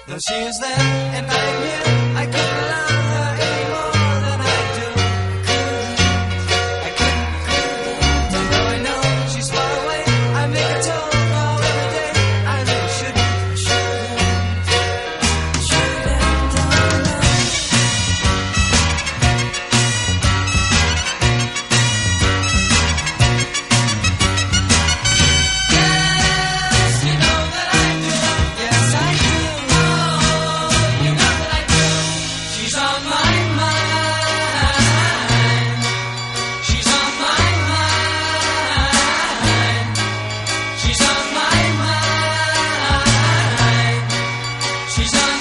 Though she is there and I'm here, I couldn't love her any more than I do. I couldn't. Although I know she's far away, I make a toll call every day. I really shouldn't. Yes, you know that I do. Yes, I do. Oh, you know that I do. She's on my mind. She's on my mind. She's on my mind. She's on